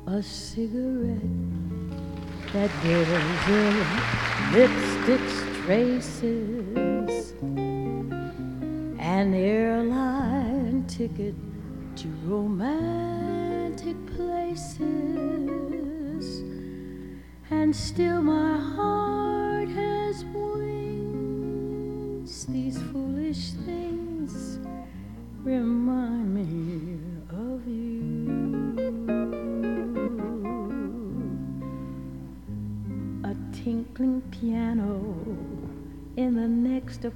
a cigarette that bears your lipstick's traces, an airline ticket to romantic places, and still my heart has wings. These foolish things remind me of you. A tinkling piano in the next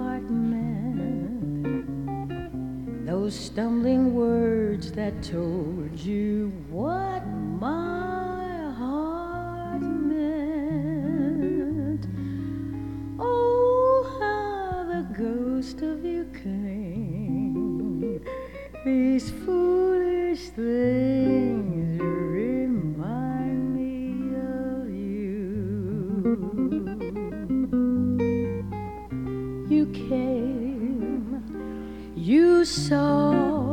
apartment, those stumbling words that told you what my heart meant. Oh, how the ghost of you cling. These foolish things remind me of you. You came, you saw,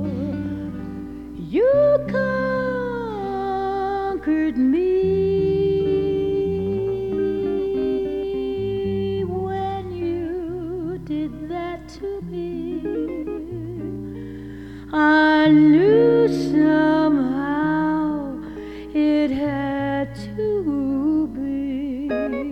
you conquered me. When you did that to me, I knew somehow it had to be.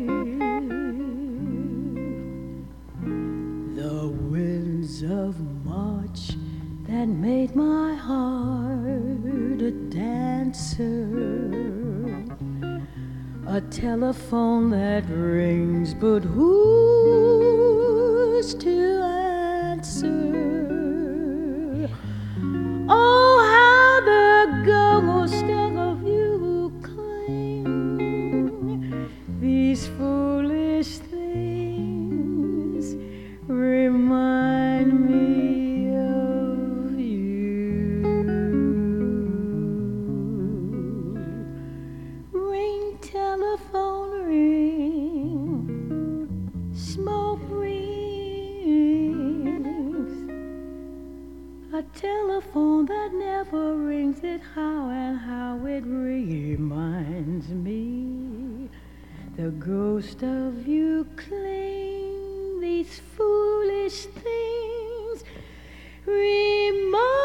The winds of March that made my heart a dancer, a telephone that rings, but who's to answer? Oh, how the ghost of you cling. These foolish things remind me of you. Ring, telephone, ring. Smoke rings. A telephone that never rings, it how and how it reminds me. The ghost of you cling. These foolish things remind